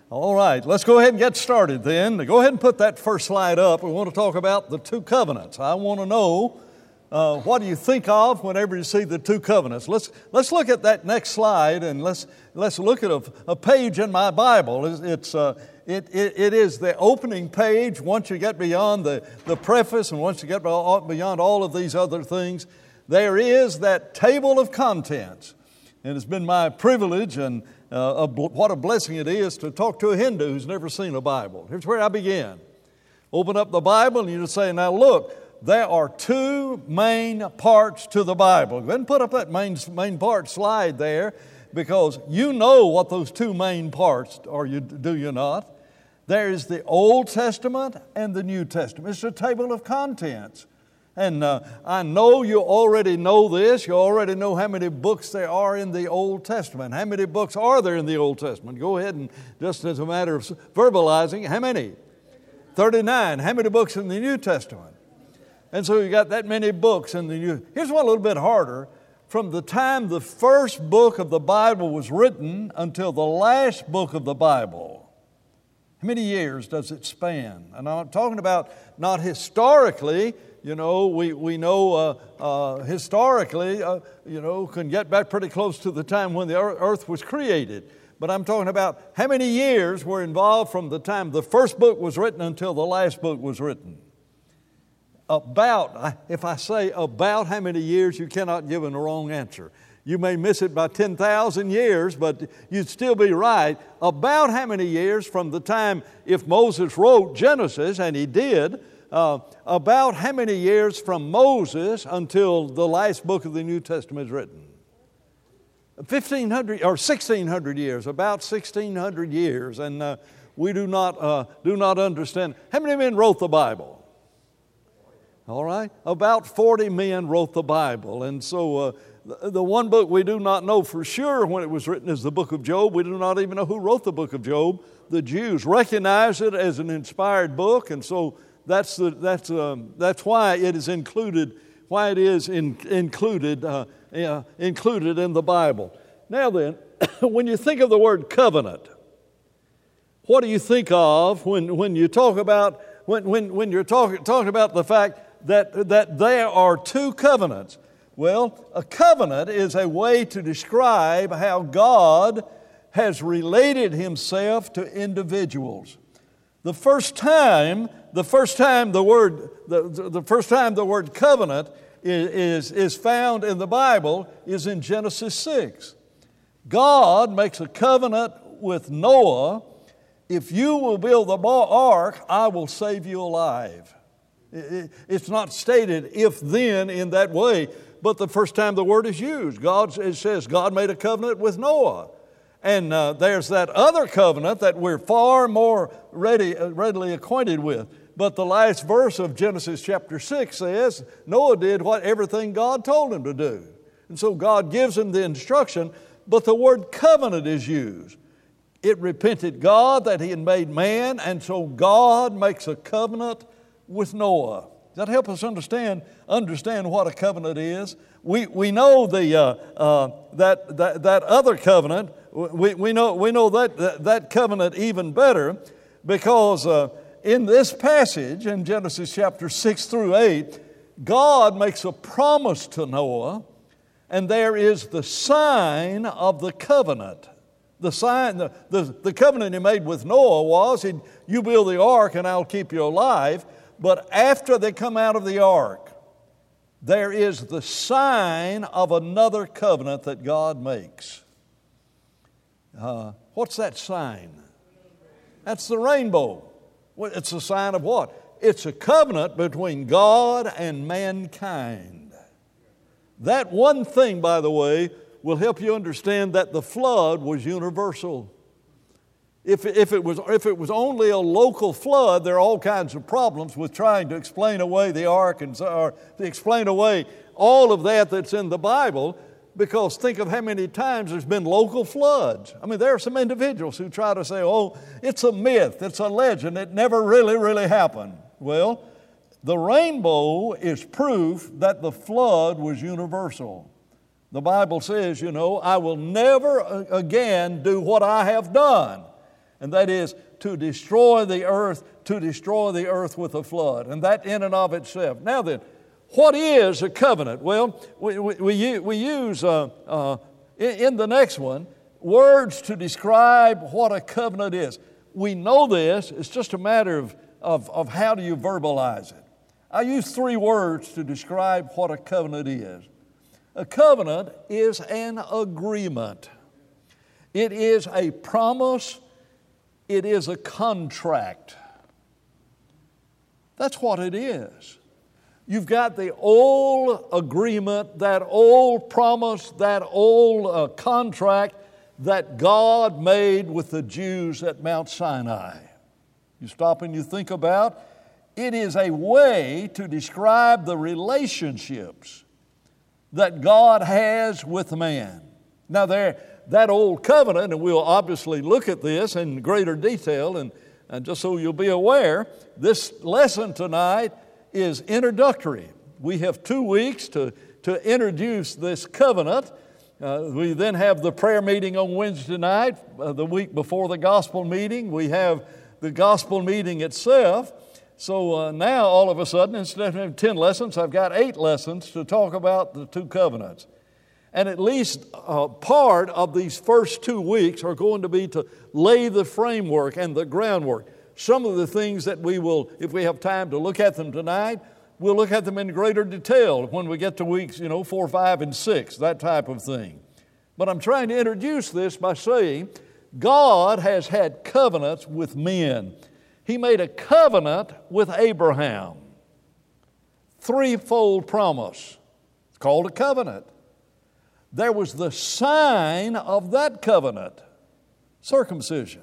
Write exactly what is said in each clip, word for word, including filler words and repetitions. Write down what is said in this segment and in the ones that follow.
All right, let's go ahead and get started then. Go ahead and put that first slide up. We want to talk about the two covenants. I want to know uh, what do you think of whenever you see the two covenants. Let's let's look at that next slide and let's let's look at a, a page in my Bible. It's, it's uh, it, it it is the opening page. Once you get beyond the the preface and once you get beyond all of these other things, there is that table of contents. And it's been my privilege and uh, a, what a blessing it is to talk to a Hindu who's never seen a Bible. Here's where I begin. Open up the Bible and you just say, now look, there are two main parts to the Bible. Go ahead and put up that main, main part slide there because you know what those two main parts are, you, do you not? There is the Old Testament and the New Testament. It's a table of contents. And uh, I know you already know this. You already know how many books there are in the Old Testament. How many books are there in the Old Testament? Go ahead and just as a matter of verbalizing, how many? thirty-nine. How many books in the New Testament? And so you got that many books in the New. Here's one a little bit harder. From the time the first book of the Bible was written until the last book of the Bible, how many years does it span? And I'm talking about not historically. You know, we, we know uh, uh, historically, uh, you know, can get back pretty close to the time when the earth was created. But I'm talking about how many years were involved from the time the first book was written until the last book was written. About, if I say about how many years, you cannot give a wrong answer. You may miss it by ten thousand years, but you'd still be right. About how many years from the time if Moses wrote Genesis, and he did, Uh, about how many years from Moses until the last book of the New Testament is written? fifteen hundred or sixteen hundred years, about sixteen hundred years, and uh, we do not uh, do not understand. How many men wrote the Bible? All right, about forty men wrote the Bible, and so uh, the, the one book we do not know for sure when it was written is the book of Job. We do not even know who wrote the book of Job. The Jews recognized it as an inspired book, and so. That's the that's um, that's why it is included why it is in, included uh, uh, included in the Bible. Now then, when you think of the word covenant, what do you think of when, when you talk about when when, when you're talking talking about the fact that that there are two covenants? Well, a covenant is a way to describe how God has related Himself to individuals. The first time, the first time the word, the, the first time the word covenant is, is, is found in the Bible is in Genesis six. God makes a covenant with Noah. If you will build the ark, I will save you alive. It, it's not stated if then in that way, but the first time the word is used, God, it says God made a covenant with Noah. And uh, there's that other covenant that we're far more ready, uh, readily acquainted with. But the last verse of Genesis chapter six says, Noah did what everything God told him to do. And so God gives him the instruction, but the word covenant is used. It repented God that He had made man, and so God makes a covenant with Noah. Does that help us understand understand what a covenant is? We we know the uh, uh, that, that that other covenant. We we know we know that that, that covenant even better because uh, in this passage in Genesis chapter six through eight, God makes a promise to Noah, and there is the sign of the covenant. The sign, the, the, the covenant He made with Noah was, he'd, you build the ark and I'll keep you alive. But after they come out of the ark, there is the sign of another covenant that God makes. Uh, what's that sign? That's the rainbow. It's a sign of what? It's a covenant between God and mankind. That one thing, by the way, will help you understand that the flood was universal. If, if, it was, if it was only a local flood, there are all kinds of problems with trying to explain away the ark and or to explain away all of that that's in the Bible, because think of how many times there's been local floods. I mean, there are some individuals who try to say, oh, it's a myth, it's a legend, it never really, really happened. Well, the rainbow is proof that the flood was universal. The Bible says, you know, I will never again do what I have done. and that is to destroy the earth, to destroy the earth with a flood, and that in and of itself. Now then, what is a covenant? Well, we, we, we, we use, uh, uh, in, in the next one, words to describe what a covenant is. We know this, it's just a matter of, of, of how do you verbalize it. I use three words to describe what a covenant is. A covenant is an agreement. It is a promise. It is a contract. That's what it is. You've got the old agreement, that old promise, that old uh, contract that God made with the Jews at Mount Sinai. You stop and you think about, it is a way to describe the relationships that God has with man. Now there, that old covenant, and we'll obviously look at this in greater detail, and, and just so you'll be aware, this lesson tonight is introductory. We have two weeks to, to introduce this covenant. Uh, we then have the prayer meeting on Wednesday night. Uh, the week before the gospel meeting, we have the gospel meeting itself. So uh, now, all of a sudden, instead of having ten lessons, I've got eight lessons to talk about the two covenants. And at least uh, part of these first two weeks are going to be to lay the framework and the groundwork. Some of the things that we will, if we have time to look at them tonight, we'll look at them in greater detail when we get to weeks, you know, four, five, and six, that type of thing. But I'm trying to introduce this by saying God has had covenants with men. He made a covenant with Abraham. Threefold promise. It's called a covenant. There was the sign of that covenant, circumcision.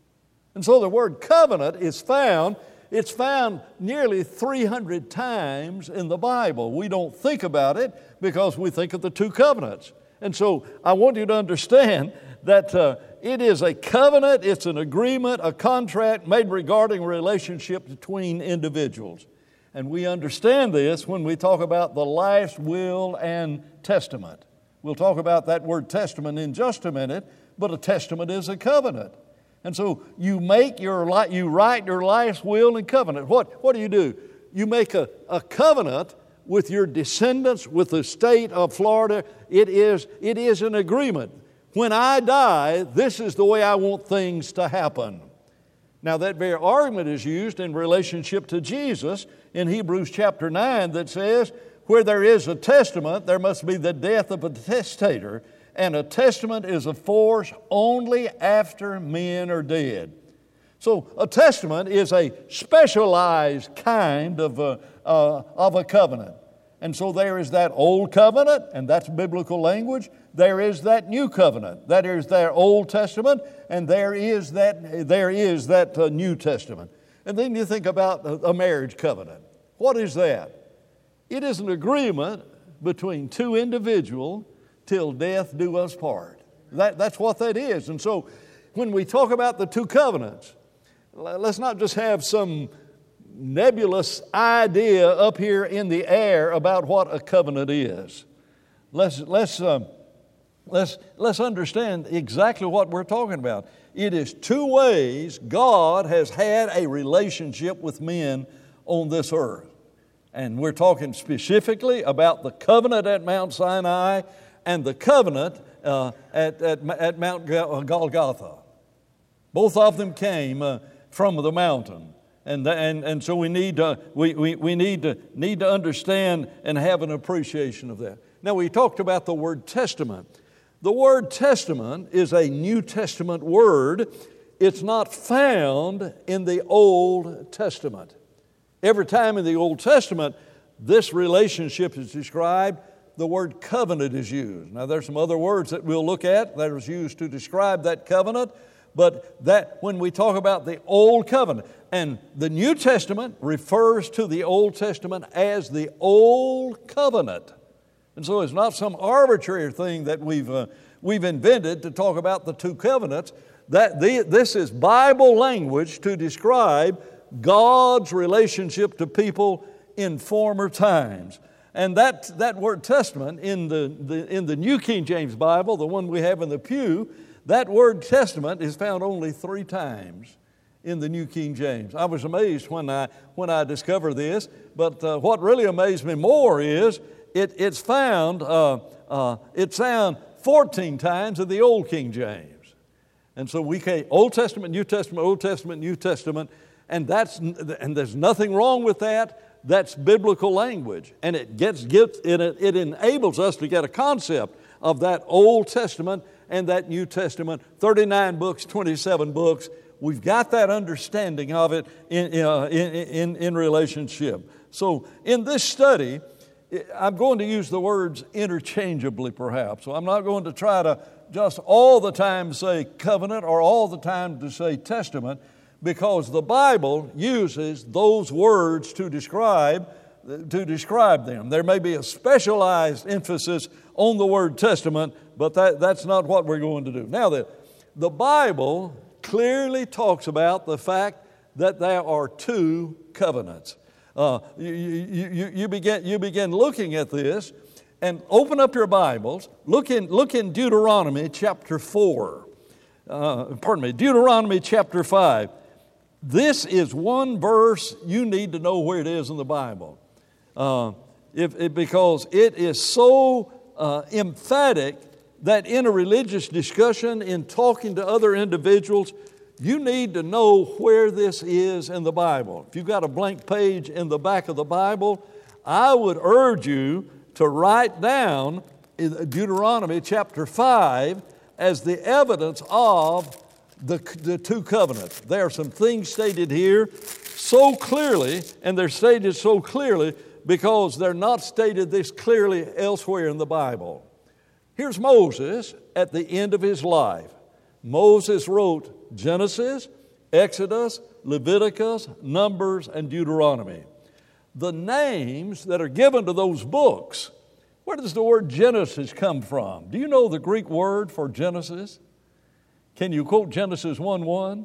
And so the word covenant is found, it's found nearly three hundred times in the Bible. We don't think about it because we think of the two covenants. And so I want you to understand that uh, it is a covenant, it's an agreement, a contract made regarding a relationship between individuals. And we understand this when we talk about the life's will and testament. We'll talk about that word testament in just a minute, but a testament is a covenant. And so you make your li- you write your life's will and covenant. What, what do you do? You make a, a covenant with your descendants, with the state of Florida. It is, it is an agreement. When I die, this is the way I want things to happen. Now that very argument is used in relationship to Jesus in Hebrews chapter nine that says, where there is a testament, there must be the death of a testator, and a testament is a force only after men are dead. So a testament is a specialized kind of a, uh, of a covenant. And so there is that old covenant, and that's biblical language. There is that new covenant. That is their Old Testament, and there is that, there is that uh, New Testament. And then you think about a, a marriage covenant. What is that? It is an agreement between two individuals till death do us part. That, that's what that is. And so when we talk about the two covenants, let's not just have some nebulous idea up here in the air about what a covenant is. Let's, let's, um, let's, let's understand exactly what we're talking about. It is two ways God has had a relationship with men on this earth. And we're talking specifically about the covenant at Mount Sinai and the covenant uh, at, at, at Mount Golgotha. Both of them came uh, from the mountain. And, and, and so we need to, we, we, we need to, need to understand and have an appreciation of that. Now we talked about the word testament. The word testament is a New Testament word. It's not found in the Old Testament. Every time in the Old Testament this relationship is described, the word covenant is used. Now there's some other words that we'll look at that is used to describe that covenant, but that when we talk about the Old Covenant, and the New Testament refers to the Old Testament as the Old Covenant. And so it's not some arbitrary thing that we've, uh, we've invented to talk about the two covenants. That the, this is Bible language to describe God's relationship to people in former times. And that, that word testament in the, the, in the New King James Bible, the one we have in the pew, That word testament is found only three times in the New King James. I was amazed when I when I discovered this, but uh, what really amazed me more is it, it's found uh, uh, it's found fourteen times in the Old King James. And so we can Old Testament, New Testament, Old Testament, New Testament, and that's and there's nothing wrong with that. That's biblical language, and it gets gets it, it enables us to get a concept of that Old Testament and that New Testament. thirty-nine books, twenty-seven books. We've got that understanding of it in uh, in, in in relationship. So in this study, I'm going to use the words interchangeably, perhaps. So I'm not going to try to just all the time say covenant or all the time to say testament, because the Bible uses those words to describe to describe them. There may be a specialized emphasis on the word testament, but that, that's not what we're going to do. Now, the, the Bible clearly talks about the fact that there are two covenants. Uh, you, you, you, begin, you begin looking at this, and open up your Bibles. Look in, look in Deuteronomy chapter four. Uh, pardon me, Deuteronomy chapter five. This is one verse you need to know where it is in the Bible, uh, if, if, because it is so uh, emphatic that in a religious discussion, in talking to other individuals, you need to know where this is in the Bible. If you've got a blank page in the back of the Bible, I would urge you to write down in Deuteronomy chapter five as the evidence of The, the two covenants. There are some things stated here so clearly, and they're stated so clearly because they're not stated this clearly elsewhere in the Bible. Here's Moses at the end of his life. Moses wrote Genesis, Exodus, Leviticus, Numbers, and Deuteronomy. The names that are given to those books, where does the word Genesis come from? Do you know the Greek word for Genesis? Can you quote Genesis one one?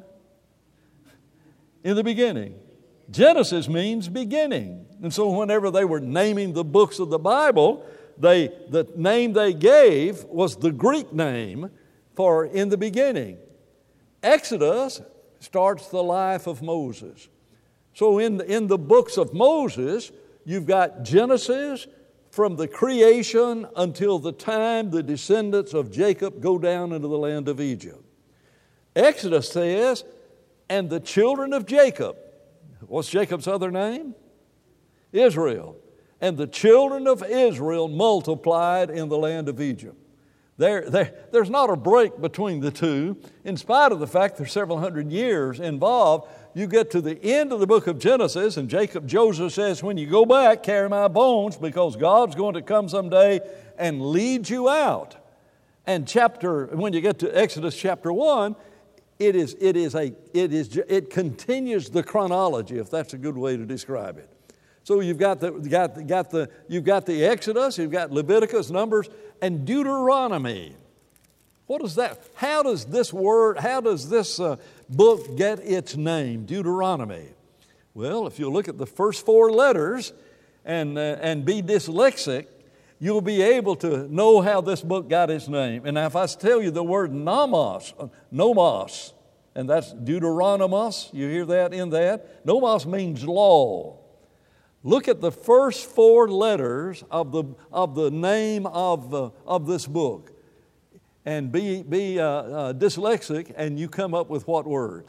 In the beginning. Genesis means beginning. And so whenever they were naming the books of the Bible, they, the name they gave was the Greek name for in the beginning. Exodus starts the life of Moses. So in, in the books of Moses, you've got Genesis from the creation until the time the descendants of Jacob go down into the land of Egypt. Exodus says, and the children of Jacob, what's Jacob's other name? Israel. And the children of Israel multiplied in the land of Egypt. There, there, there's not a break between the two. In spite of the fact there's several hundred years involved, you get to the end of the book of Genesis, and Jacob, Joseph says, when you go back, carry my bones, because God's going to come someday and lead you out. And chapter, when you get to Exodus chapter one, It is, it is a, it is, it continues the chronology, if that's a good way to describe it. So you've got the, got, got the, you've got the Exodus, you've got Leviticus, Numbers, and Deuteronomy. What is that? How does this word, how does this uh, book get its name, Deuteronomy? Well, if you look at the first four letters and uh, and be dyslexic, you'll be able to know how this book got its name. And if I tell you the word nomos, nomos, and that's Deuteronomos, you hear that in that? Nomos means law. Look at the first four letters of the of the name of uh, of this book, and be be uh, uh, dyslexic, and you come up with what word?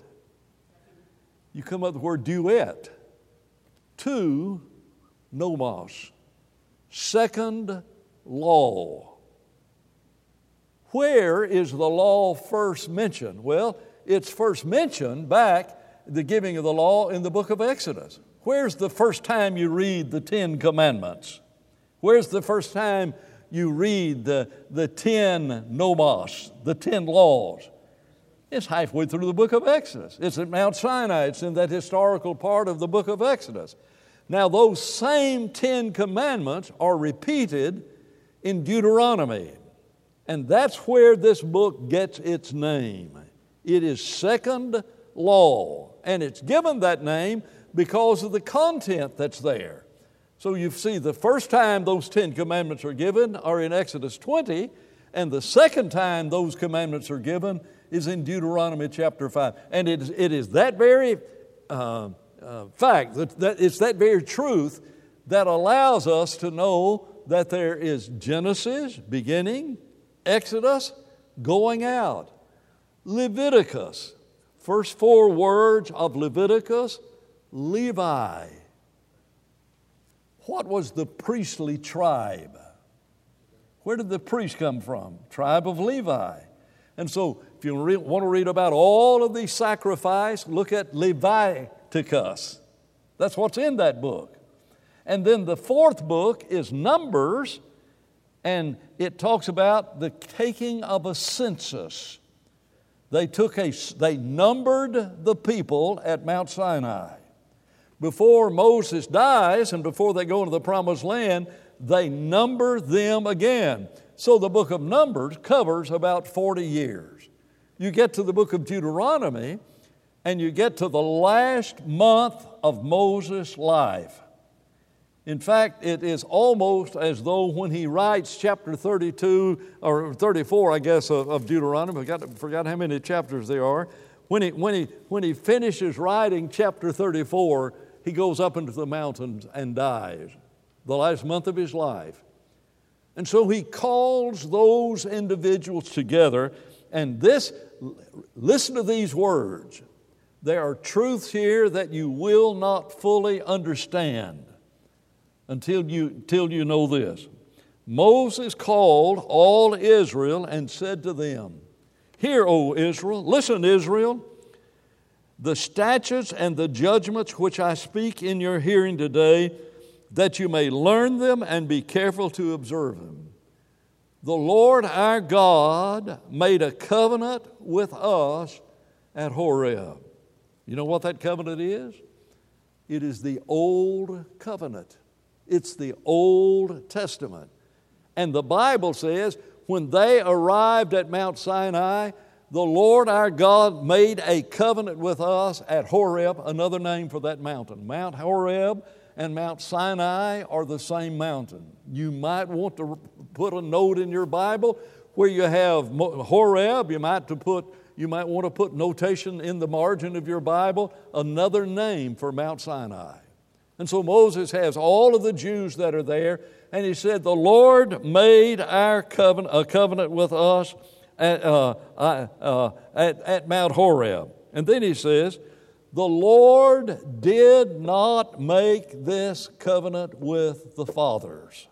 You come up with the word duet. Two, nomos. Second law. Where is the law first mentioned? Well, it's first mentioned back the giving of the law in the book of Exodus. Where's the first time you read the Ten Commandments? Where's the first time you read the, the ten nomos, the ten laws? It's halfway through the book of Exodus. It's at Mount Sinai. It's in that historical part of the book of Exodus. Now, those same Ten Commandments are repeated in Deuteronomy. And that's where this book gets its name. It is second law. And it's given that name because of the content that's there. So you see the first time those Ten Commandments are given are in Exodus twenty, And the second time those commandments are given is in Deuteronomy chapter five. And it is, it is that very uh, uh, fact, that, that it's that very truth that allows us to know that there is Genesis, beginning, Exodus, going out, Leviticus, first four words of Leviticus, Levi. What was the priestly tribe? Where did the priest come from? Tribe of Levi. And so if you want to read about all of these sacrifices, look at Leviticus. That's what's in that book. And then the fourth book is Numbers, and it talks about the taking of a census. They took a, they numbered the people at Mount Sinai. Before Moses dies and before they go into the promised land, they number them again. So the book of Numbers covers about forty years. You get to the book of Deuteronomy, and you get to the last month of Moses' life. In fact, it is almost as though when he writes chapter thirty-two, or thirty-four, I guess, of, of Deuteronomy, I forgot, forgot how many chapters there are. When he, when, he, when he finishes writing chapter thirty-four, he goes up into the mountains and dies, the last month of his life. And so he calls those individuals together, and this, listen to these words. There are truths here that you will not fully understand until you, until you know this. Moses called all Israel and said to them, "Hear, O Israel, listen, Israel, the statutes and the judgments which I speak in your hearing today, that you may learn them and be careful to observe them. The Lord our God made a covenant with us at Horeb." You know what that covenant is? It is the Old Covenant. It's the Old Testament. And the Bible says when they arrived at Mount Sinai, the Lord our God made a covenant with us at Horeb, another name for that mountain. Mount Horeb and Mount Sinai are the same mountain. You might want to put a note in your Bible where you have Horeb. You might to put you might want to put notation in the margin of your Bible, another name for Mount Sinai. And so Moses has all of the Jews that are there, and he said, "The Lord made our covenant a covenant with us at, uh, uh, at, at Mount Horeb." And then he says, "The Lord did not make this covenant with the fathers."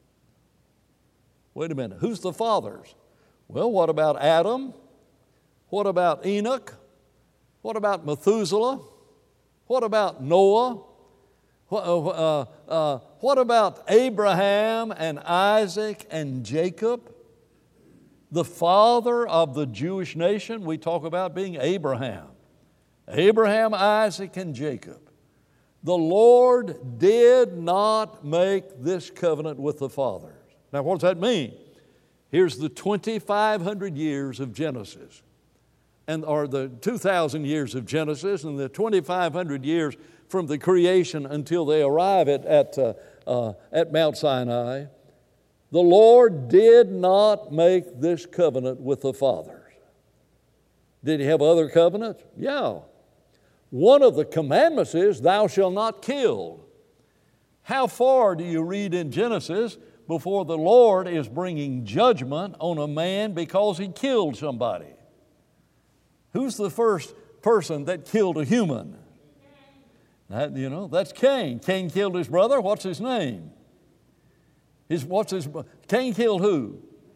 Wait a minute, who's the fathers? Well, what about Adam? What about Enoch? What about Methuselah? What about Noah? What, uh, uh, what about Abraham and Isaac and Jacob? The father of the Jewish nation, we talk about being Abraham. Abraham, Isaac, and Jacob. The Lord did not make this covenant with the fathers. Now, what does that mean? Here's the twenty-five hundred years of Genesis, and or the two thousand years of Genesis, and the twenty-five hundred years from the creation until they arrive at, at, uh, uh, at Mount Sinai. The Lord did not make this covenant with the fathers. Did he have other covenants? Yeah. One of the commandments is, "Thou shalt not kill." How far do you read in Genesis before the Lord is bringing judgment on a man because he killed somebody? Who's the first person that killed a human? That, you know, that's Cain. Cain killed his brother. What's his name? His, what's his, Cain killed who?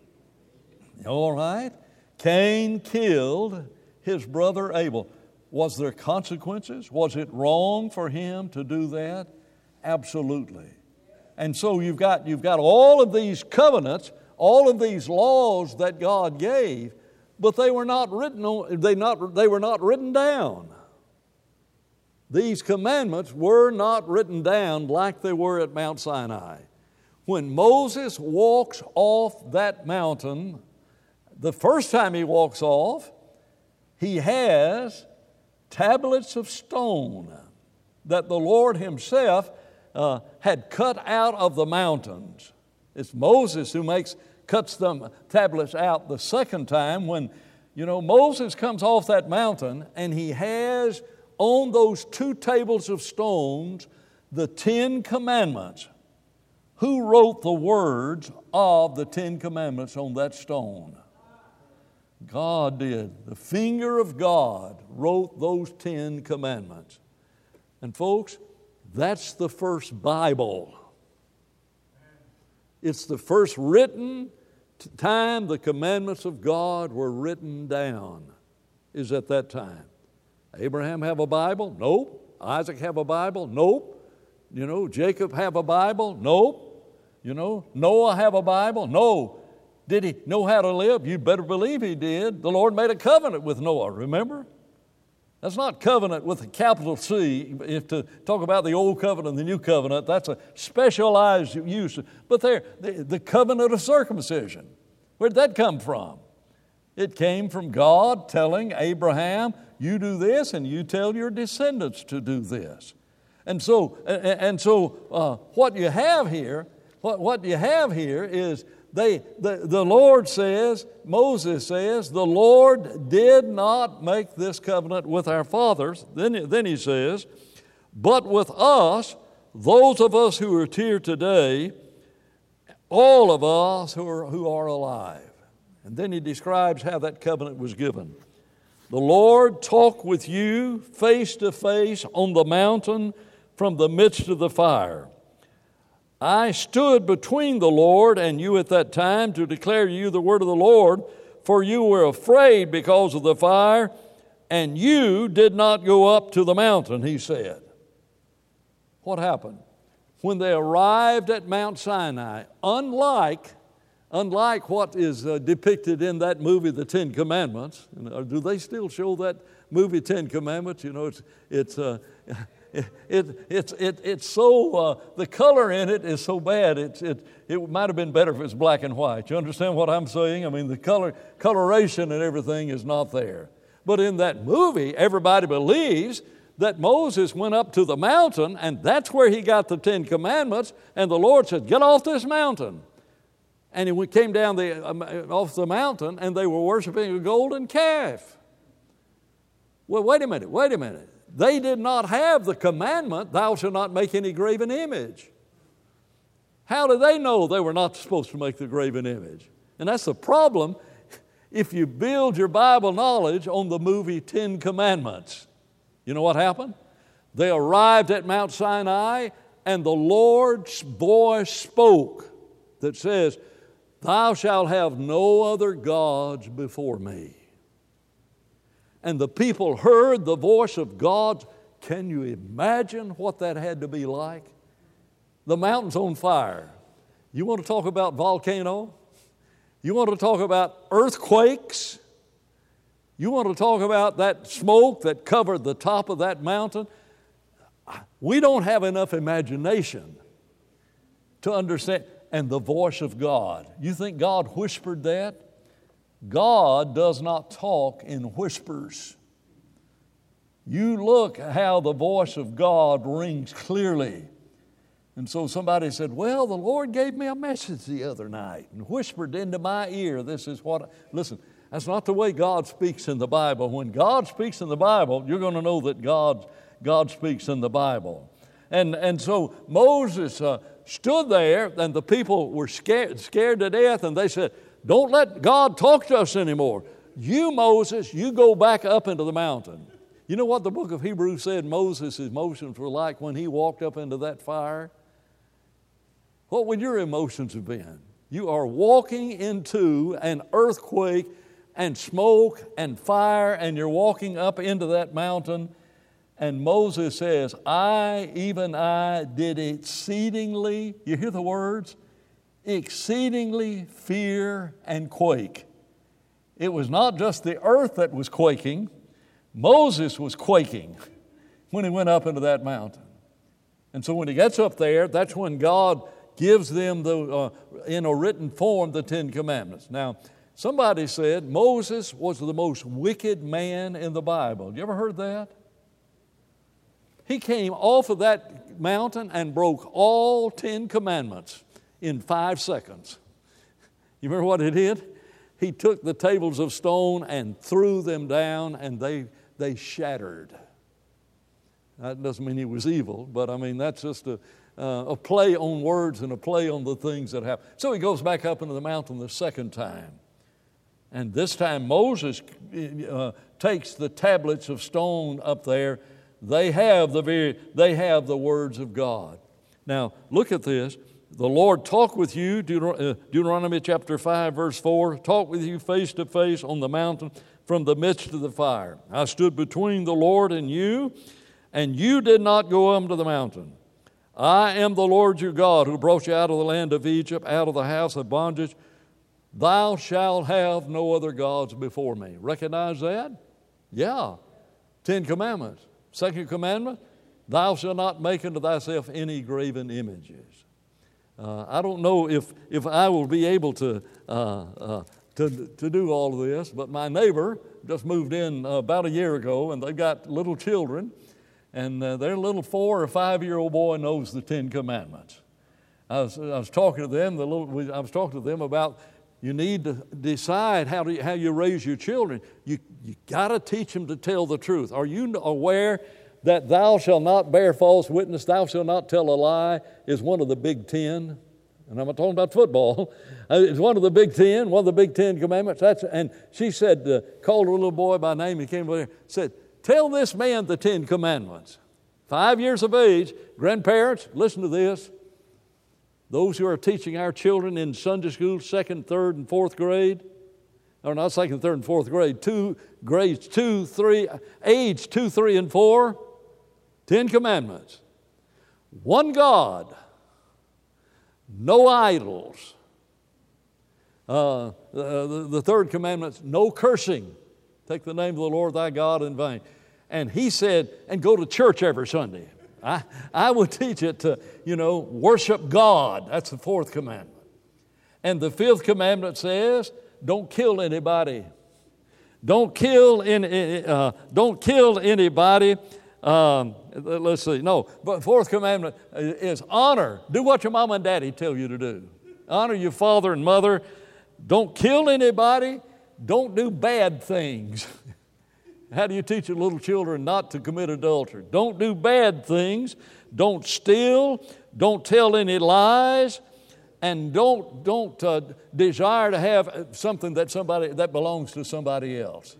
All right. Cain killed his brother Abel. Was there consequences? Was it wrong for him to do that? Absolutely. And so you've got, you've got all of these covenants, all of these laws that God gave, but they were not written on, they not, they were not written down. These commandments were not written down like they were at Mount Sinai. When Moses walks off that mountain, the first time he walks off, he has tablets of stone that the Lord himself uh, had cut out of the mountains. It's Moses who makes cuts them tablets out the second time when, you know, Moses comes off that mountain and he has on those two tables of stones the Ten Commandments. Who wrote the words of the Ten Commandments on that stone? God did. The finger of God wrote those Ten Commandments. And folks, that's the first Bible. It's the first written time the commandments of God were written down, is at that time. Abraham have a Bible? Nope. Isaac have a Bible? Nope. You know, Jacob have a Bible? Nope. You know, Noah have a Bible? No. Did he know how to live? You'd better believe he did. The Lord made a covenant with Noah, remember? That's not covenant with a capital C. If to talk about the old covenant and the new covenant, that's a specialized use. But there, the, the covenant of circumcision, where did that come from? It came from God telling Abraham, you do this and you tell your descendants to do this. And so, and so uh, what you have here, what, what you have here is They, the, the Lord says, Moses says, the Lord did not make this covenant with our fathers. Then, then he says, but with us, those of us who are here today, all of us who are, who are alive. And then he describes how that covenant was given. The Lord talked with you face to face on the mountain from the midst of the fire. I stood between the Lord and you at that time to declare to you the word of the Lord, for you were afraid because of the fire, and you did not go up to the mountain, he said. What happened? When they arrived at Mount Sinai, unlike, unlike what is uh, depicted in that movie, The Ten Commandments, and, do they still show that movie, Ten Commandments? You know, it's, it's uh, It, it, it's, it, it's so, uh, the color in it is so bad, it, it, it might have been better if it was black and white. You understand what I'm saying? I mean, the color, coloration and everything is not there. But in that movie, everybody believes that Moses went up to the mountain, and that's where he got the Ten Commandments, and the Lord said, get off this mountain. And he came down the, um, off the mountain, and they were worshiping a golden calf. Well, wait a minute, wait a minute. They did not have the commandment, thou shalt not make any graven image. How do they know they were not supposed to make the graven image? And that's the problem if you build your Bible knowledge on the movie Ten Commandments. You know what happened? They arrived at Mount Sinai, and the Lord's voice spoke that says, thou shalt have no other gods before me. And the people heard the voice of God. Can you imagine what that had to be like? The mountain's on fire. You want to talk about volcano? You want to talk about earthquakes? You want to talk about that smoke that covered the top of that mountain? We don't have enough imagination to understand. And the voice of God. You think God whispered that? God does not talk in whispers. You look how the voice of God rings clearly. And so somebody said, well, the Lord gave me a message the other night and whispered into my ear, this is what, I... listen, that's not the way God speaks in the Bible. When God speaks in the Bible, you're going to know that God, God speaks in the Bible. And, and so Moses uh, stood there, and the people were scared, scared to death, and they said, don't let God talk to us anymore. You, Moses, you go back up into the mountain. You know what the book of Hebrews said Moses' emotions were like when he walked up into that fire? What would your emotions have been? You are walking into an earthquake and smoke and fire, and you're walking up into that mountain, and Moses says, I, even I, did exceedingly, you hear the words? Exceedingly fear and quake. It was not just the earth that was quaking. Moses was quaking when he went up into that mountain. And so when he gets up there, that's when God gives them, the, uh, in a written form, the Ten Commandments. Now, somebody said Moses was the most wicked man in the Bible. You ever heard that? He came off of that mountain and broke all Ten Commandments in five seconds. You remember what he did? He took the tables of stone and threw them down, and they, they shattered. That doesn't mean he was evil, but I mean, that's just a, uh, a play on words and a play on the things that happen. So he goes back up into the mountain the second time. And this time Moses uh, takes the tablets of stone up there. They have the very, they have the words of God. Now, look at this. The Lord talk with you, Deuter- uh, Deuteronomy chapter five, verse four, talk with you face to face on the mountain from the midst of the fire. I stood between the Lord and you, and you did not go up to the mountain. I am the Lord your God who brought you out of the land of Egypt, out of the house of bondage. Thou shalt have no other gods before me. Recognize that? Yeah. Ten Commandments. Second commandment, thou shalt not make unto thyself any graven images. Uh, I don't know if, if I will be able to, uh, uh, to, to do all of this, but my neighbor just moved in uh, about a year ago, and they've got little children, and uh, their little four or five-year-old boy knows the Ten Commandments. I was, I was talking to them, the little, I was talking to them about you need to decide how, to, how you raise your children. You, you got to teach them to tell the truth. Are you aware that thou shalt not bear false witness, thou shalt not tell a lie is one of the big ten? And I'm not talking about football. It's one of the big ten, one of the big ten commandments. That's, and she said, uh, called her little boy by name, he came over there, said, tell this man the Ten Commandments. Five years of age, grandparents, listen to this. Those who are teaching our children in Sunday school, second, third, and fourth grade, or not second, third, and fourth grade, two grades, two, three, age two, three, and four, Ten Commandments. One God, no idols. Uh, the, the third commandment, no cursing. Take the name of the Lord thy God in vain. And he said, and go to church every Sunday. I, I would teach it to, you know, worship God. That's the fourth commandment. And the fifth commandment says, don't kill anybody. Don't kill any, uh, don't kill anybody. Um, let's see. No, but fourth commandment is honor. Do what your mom and daddy tell you to do. Honor your father and mother. Don't kill anybody. Don't do bad things. How do you teach your little children not to commit adultery? Don't do bad things. Don't steal. Don't tell any lies. And don't, don't uh, desire to have something that somebody that belongs to somebody else.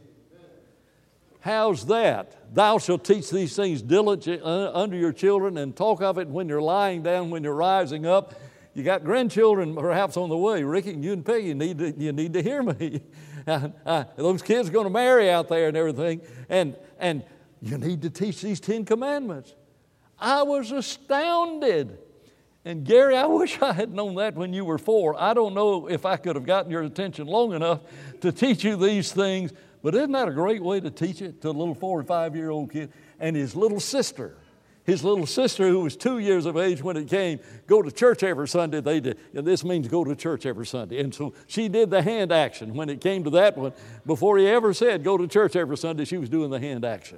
How's that? Thou shalt teach these things diligently unto your children, and talk of it when you're lying down, when you're rising up. You got grandchildren perhaps on the way. Ricky, you and Peggy need to, you need to hear me. Uh, uh, those kids are going to marry out there and everything. And, and you need to teach these Ten Commandments. I was astounded. And Gary, I wish I had known that when you were four. I don't know if I could have gotten your attention long enough to teach you these things. But isn't that a great way to teach it to a little four or five-year-old kid? And his little sister. His little sister, who was two years of age when it came, go to church every Sunday. They did. And this means go to church every Sunday. And so she did the hand action. When it came to that one, before he ever said go to church every Sunday, she was doing the hand action.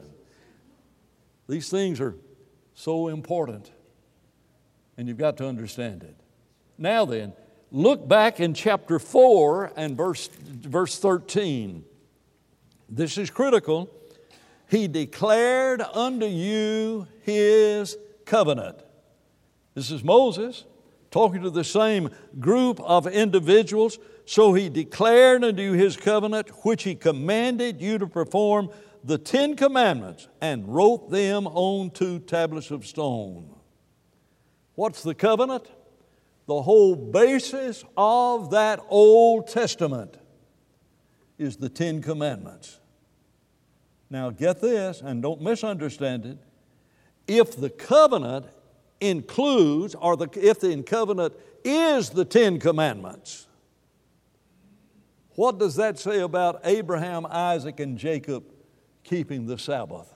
These things are so important, and you've got to understand it. Now then, look back in chapter four and verse, verse thirteen. This is critical. He declared unto you his covenant. This is Moses talking to the same group of individuals. So he declared unto you his covenant, which he commanded you to perform the Ten Commandments, and wrote them on two tablets of stone. What's the covenant? The whole basis of that Old Testament is the Ten Commandments. Now get this, and don't misunderstand it. If the covenant includes, or the, if the covenant is the Ten Commandments, what does that say about Abraham, Isaac, and Jacob keeping the Sabbath?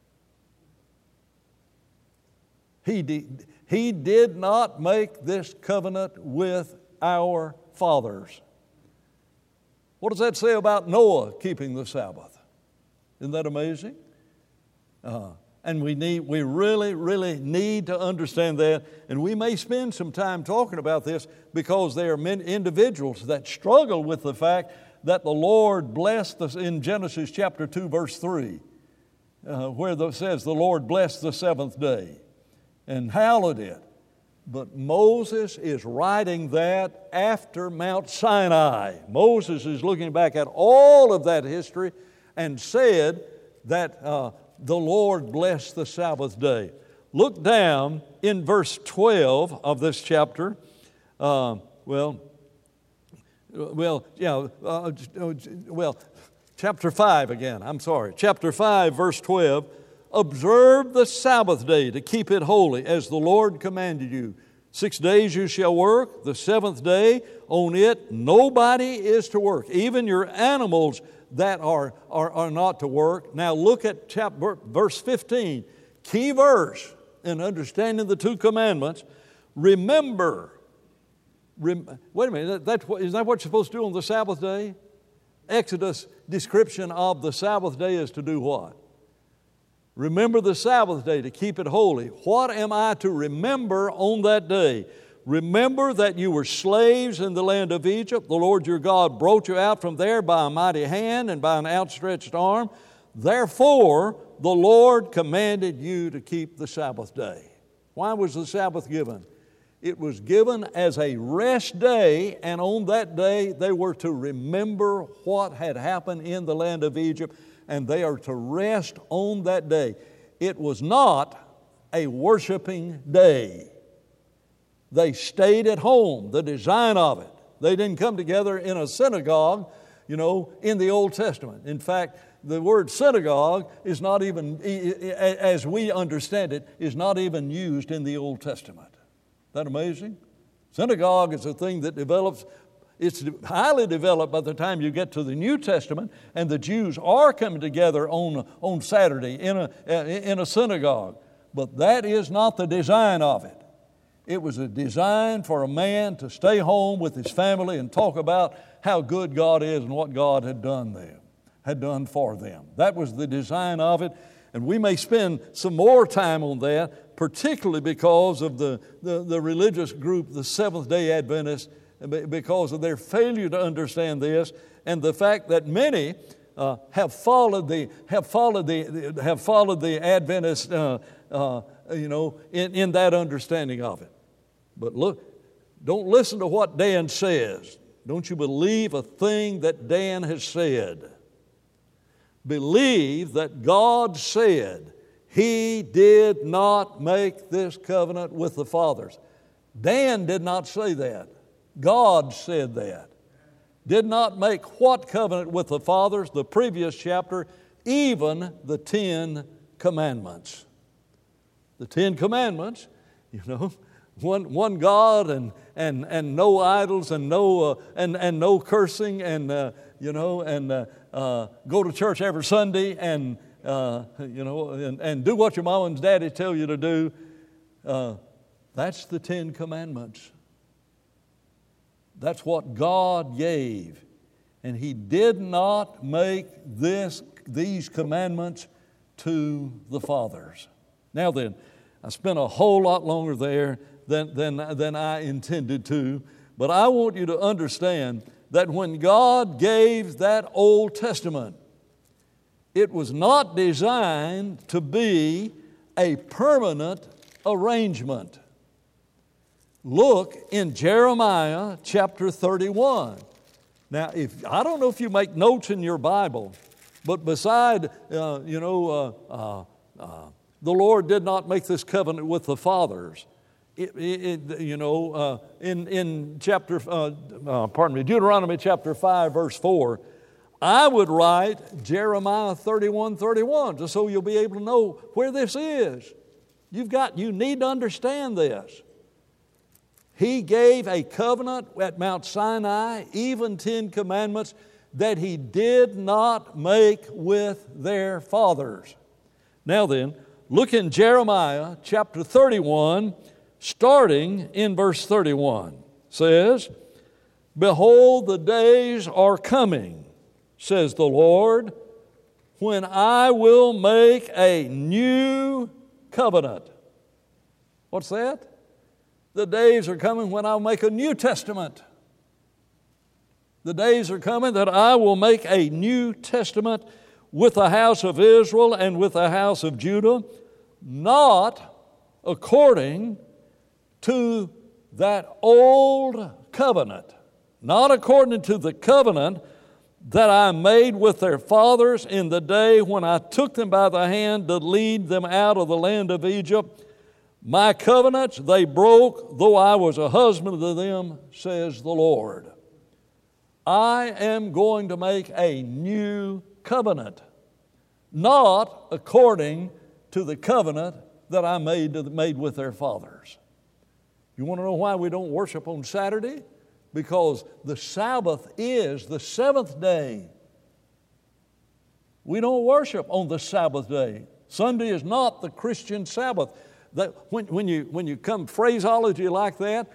He did, he did not make this covenant with our fathers. What does that say about Noah keeping the Sabbath? Isn't that amazing? Uh, And we need, we really, really need to understand that. And we may spend some time talking about this because there are many individuals that struggle with the fact that the Lord blessed us in Genesis chapter two, verse three, uh, where it says, the Lord blessed the seventh day and hallowed it. But Moses is writing that after Mount Sinai. Moses is looking back at all of that history and said that uh, the Lord blessed the Sabbath day. Look down in verse twelve of this chapter. Uh, well, well, yeah, uh, well, chapter five again. I'm sorry. Chapter five, verse twelve. Observe the Sabbath day to keep it holy, as the Lord commanded you. Six days you shall work. The seventh day, on it nobody is to work, even your animals that are, are, are not to work. Now look at chapter, verse fifteen. Key verse in understanding the two commandments. Remember. Rem, wait a minute, that, that, isn't that what you're supposed to do on the Sabbath day? Exodus description of the Sabbath day is to do what? Remember the Sabbath day to keep it holy. What am I to remember on that day? Remember that you were slaves in the land of Egypt. The Lord your God brought you out from there by a mighty hand and by an outstretched arm. Therefore, the Lord commanded you to keep the Sabbath day. Why was the Sabbath given? It was given as a rest day, and on that day they were to remember what had happened in the land of Egypt, and they are to rest on that day. It was not a worshiping day. They stayed at home, the design of it. They didn't come together in a synagogue, you know, in the Old Testament. In fact, the word synagogue is not even, as we understand it, is not even used in the Old Testament. Isn't that amazing? Synagogue is a thing that develops, it's highly developed by the time you get to the New Testament, and the Jews are coming together on, on Saturday in a, in a synagogue. But that is not the design of it. It was a design for a man to stay home with his family and talk about how good God is and what God had done them, had done for them. That was the design of it. And we may spend some more time on that, particularly because of the, the, the religious group, the Seventh-day Adventists, because of their failure to understand this, and the fact that many uh, have followed the have followed the have followed the Adventist, uh, uh, you know, in, in that understanding of it. But look, don't listen to what Dan says. Don't you believe a thing that Dan has said. Believe that God said He did not make this covenant with the fathers. Dan did not say that. God said that. Did not make what covenant with the fathers? The previous chapter, even the Ten Commandments. The Ten Commandments, you know, one one God and and and no idols and no uh, and and no cursing and uh, you know and uh, uh, go to church every Sunday and uh, you know and, and do what your mom and daddy tell you to do. Uh, that's the Ten Commandments. That's what God gave, and He did not make this these commandments to the fathers. Now then, I spent a whole lot longer there than than than I intended to, but I want you to understand that when God gave that Old Testament, it was not designed to be a permanent arrangement. Look in Jeremiah chapter thirty-one. Now, if I don't know if you make notes in your Bible, but beside, uh, you know, uh, uh, uh, the Lord did not make this covenant with the fathers. It, it, you know, uh, in in chapter, uh, uh, pardon me, Deuteronomy chapter five, verse four, I would write Jeremiah thirty-one, thirty-one, just so you'll be able to know where this is. You've got, you need to understand this. He gave a covenant at Mount Sinai, even Ten Commandments, that He did not make with their fathers. Now then, look in Jeremiah chapter thirty-one, starting in verse thirty-one. Says, Behold, the days are coming, says the Lord, when I will make a new covenant. What's that? The days are coming when I'll make a New Testament. The days are coming that I will make a New Testament with the house of Israel and with the house of Judah, not according to that old covenant, not according to the covenant that I made with their fathers in the day when I took them by the hand to lead them out of the land of Egypt. My covenants they broke, though I was a husband to them, says the Lord. I am going to make a new covenant, not according to the covenant that I made, made with their fathers. You want to know why we don't worship on Saturday? Because the Sabbath is the seventh day. We don't worship on the Sabbath day. Sunday is not the Christian Sabbath. That when, when, you, when you come phraseology like that,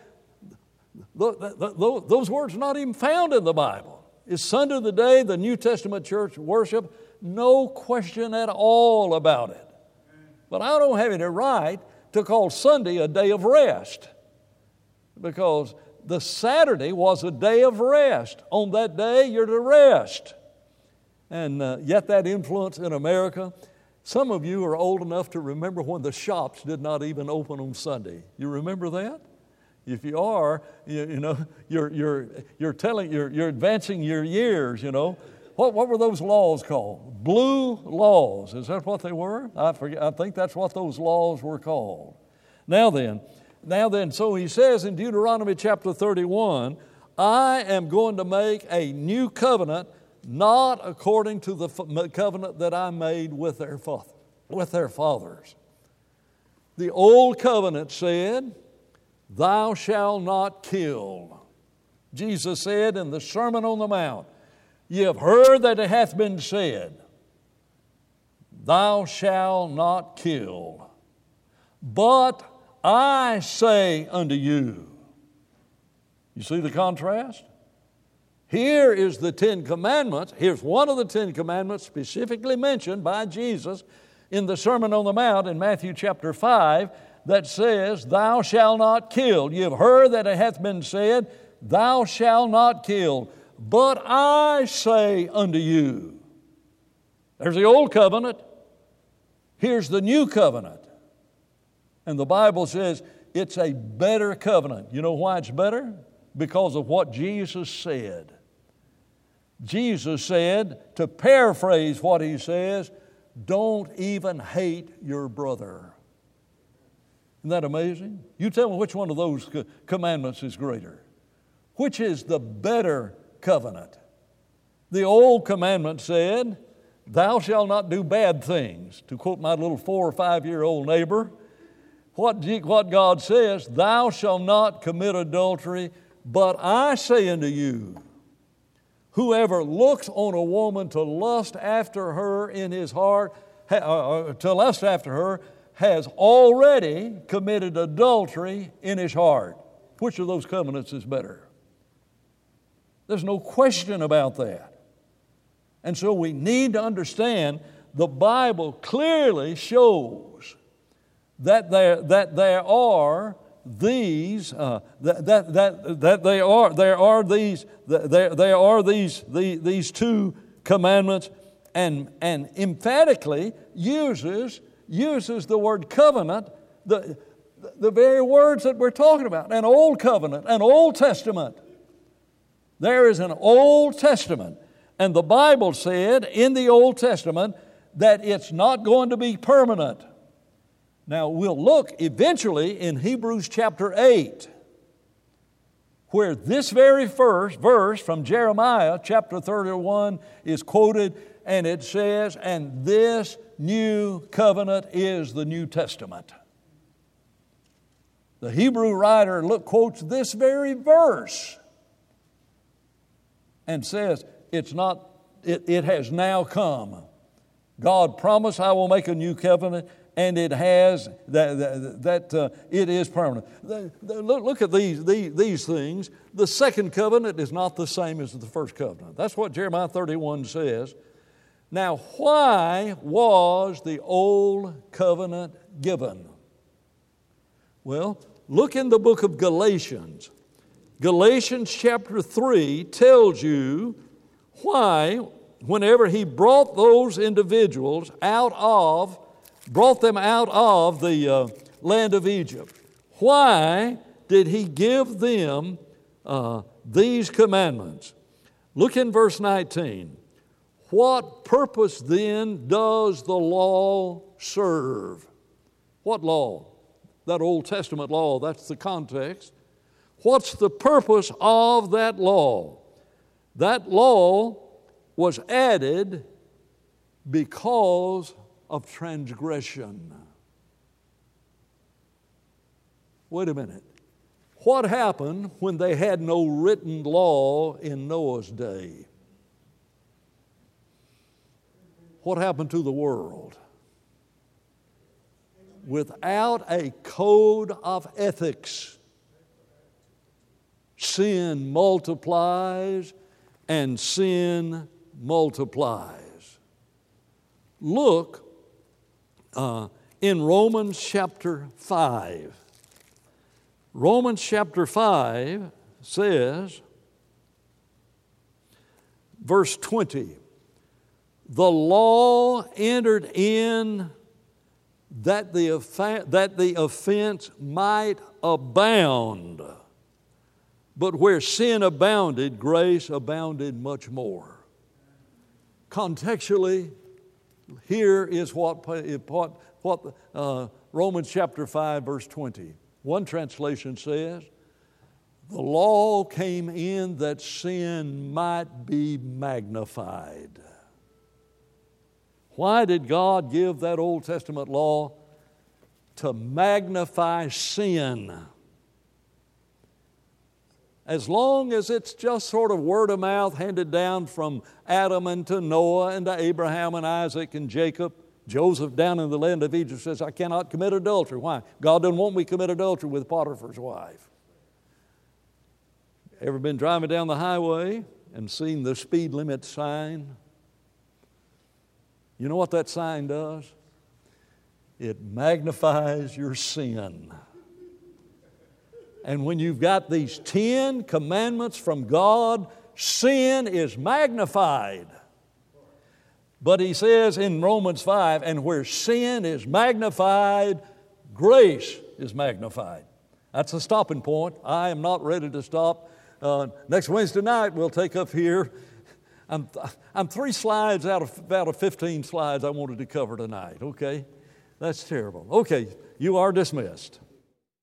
those words are not even found in the Bible. Is Sunday the day the New Testament church worship? No question at all about it. But I don't have any right to call Sunday a day of rest, because the Saturday was a day of rest. On that day, you're to rest. And uh, yet that influence in America, some of you are old enough to remember when the shops did not even open on Sunday. You remember that? If you are, you, you know, you're, you're, you're telling, you're, you're advancing your years, you know. What, what were those laws called? Blue laws. Is that what they were? I forget, I think that's what those laws were called. Now then, now then, so he says in Deuteronomy chapter thirty-one, I am going to make a new covenant, not according to the covenant that I made with their, father, with their fathers. The old covenant said, thou shalt not kill. Jesus said in the Sermon on the Mount, ye have heard that it hath been said, thou shalt not kill. But I say unto you. You see the contrast? Here is the Ten Commandments. Here's one of the Ten Commandments specifically mentioned by Jesus in the Sermon on the Mount in Matthew chapter five that says, thou shalt not kill. You have heard that it hath been said, thou shalt not kill. But I say unto you. There's the old covenant. Here's the new covenant. And the Bible says it's a better covenant. You know why it's better? Because of what Jesus said. Jesus said, to paraphrase what he says, don't even hate your brother. Isn't that amazing? You tell me which one of those commandments is greater. Which is the better covenant? The old commandment said, thou shalt not do bad things. To quote my little four or five year old neighbor, what, what God says, thou shalt not commit adultery, but I say unto you, whoever looks on a woman to lust after her in his heart, uh, to lust after her, has already committed adultery in his heart. Which of those covenants is better? There's no question about that. And so we need to understand the Bible clearly shows that there, that there are these uh, that, that that that they are there are these there there are these the, these two commandments, and and emphatically uses uses the word covenant, the the very words that we're talking about, an old covenant, an Old Testament. There is an Old Testament, and the Bible said in the Old Testament that it's not going to be permanent. Now, we'll look eventually in Hebrews chapter eight, where this very first verse from Jeremiah chapter thirty-one is quoted, and it says, and this new covenant is the New Testament. The Hebrew writer look, quotes this very verse and says, it's not, it, it has now come. God promised, I will make a new covenant, and it has, that, that, that uh, it is permanent. The, the, look, look at these, these, these things. The second covenant is not the same as the first covenant. That's what Jeremiah thirty-one says. Now, why was the old covenant given? Well, look in the book of Galatians. Galatians chapter three tells you why, whenever he brought those individuals out of, brought them out of the uh, land of Egypt, why did he give them uh, these commandments? Look in verse nineteen. What purpose then does the law serve? What law? That Old Testament law, that's the context. What's the purpose of that law? That law was added because of transgression. Wait a minute. What happened when they had no written law in Noah's day? What happened to the world? Without a code of ethics, sin multiplies and sin multiplies. Look uh, in Romans chapter five. Romans chapter five says, verse twenty, the law entered in that the, off- that the offense might abound. But where sin abounded, grace abounded much more. Contextually, here is what, what, what uh, Romans chapter five, verse twenty. One translation says, the law came in that sin might be magnified. Why did God give that Old Testament law? To magnify sin. As long as it's just sort of word of mouth handed down from Adam and to Noah and to Abraham and Isaac and Jacob, Joseph down in the land of Egypt says, I cannot commit adultery. Why? God doesn't want me to commit adultery with Potiphar's wife. Ever been driving down the highway and seen the speed limit sign? You know what that sign does? It magnifies your sin. And when you've got these ten commandments from God, sin is magnified. But he says in Romans five, and where sin is magnified, grace is magnified. That's a stopping point. I am not ready to stop. Uh, next Wednesday night we'll take up here. I'm, I'm three slides out of out of fifteen slides I wanted to cover tonight, okay? That's terrible. Okay, you are dismissed.